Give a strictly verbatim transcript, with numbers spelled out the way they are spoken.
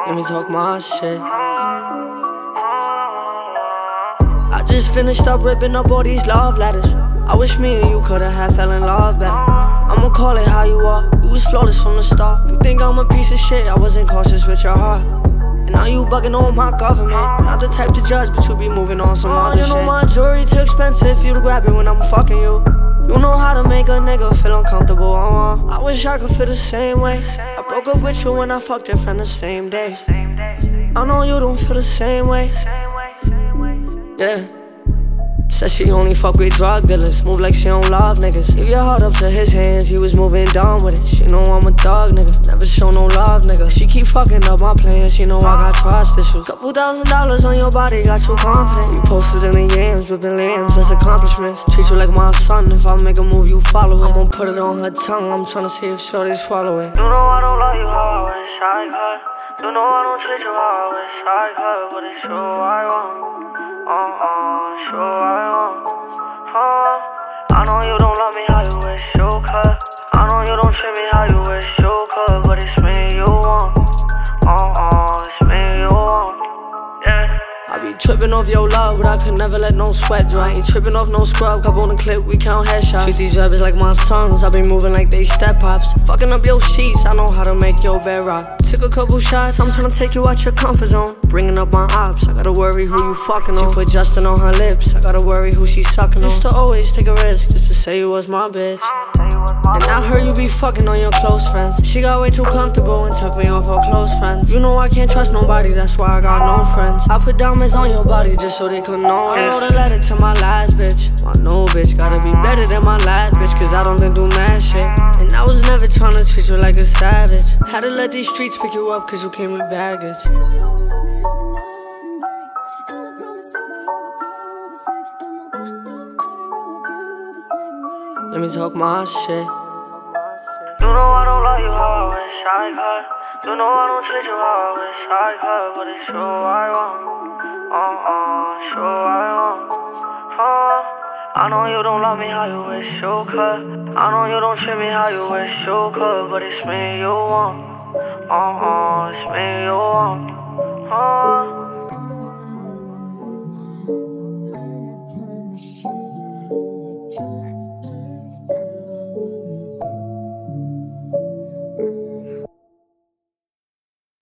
Let me talk my shit. I just finished up ripping up all these love letters. I wish me and you could've had fell in love better. I'ma call it how you are. You was flawless from the start. You think I'm a piece of shit, I wasn't cautious with your heart. And now you bugging on my government. Not the type to judge, but you be moving on some other shit. You know my jewelry too expensive for you to grab it when I'm fucking you. You know how to make a nigga feel uncomfortable, uh-uh. I wish I could feel the same way. I broke up with you when I fucked your friend the same day. I know you don't feel the same way. Yeah. Said she only fuck with drug dealers. Move like she don't love niggas. Give your heart up to his hands, he was moving down with it. She know I'm a thug nigga, never show no love nigga. She keep fucking up my plans, she know I got trust issues. Couple thousand dollars on your body, got you confident. You posted in the yams, whipping lambs, that's accomplishments. Treat you like my son, if I make a move you follow it. I'm gon' put it on her tongue, I'm tryna see if shorty swallow it. You know I don't love you how I wish I could. You know I don't treat you how I wish I could. But it's you I want. Uh-uh, sure I want, uh, I know you don't love me how you wish you could. I know you don't treat me how you wish you could. But it's me you want, uh-uh, it's me you want, yeah. I be tripping off your love, but I could never let no sweat dry. Ain't tripping off no scrub, cup on the clip, we count headshots. Treat these rappers like my sons, I be moving like they step pops. Fucking up your sheets, I know how to make your bed rock. Took a couple shots, I'm tryna take you out your comfort zone. Bringing up my ops, I gotta worry who you fucking on. She put Justin on her lips, I gotta worry who she sucking on. Used to always take a risk, just to say you was my bitch. And I heard you be fucking on your close friends. She got way too comfortable and took me off her close friends. You know I can't trust nobody, that's why I got no friends. I put diamonds on your body just so they could know this. I wrote a letter to my last bitch. My new bitch gotta be better than my last bitch, cause I done been through mad shit. And I was never tryna treat you like a savage. Had to let these streets pick you up cause you came with baggage. Let me talk my shit. You know I don't love you how I wish I could. You know I don't treat you how I wish I could. But it's you I want, uh-uh, sure I want, uh, I know you don't love me how you wish you could. I know you don't treat me how you wish you could. But it's me you want, uh-uh, it's me you want, uh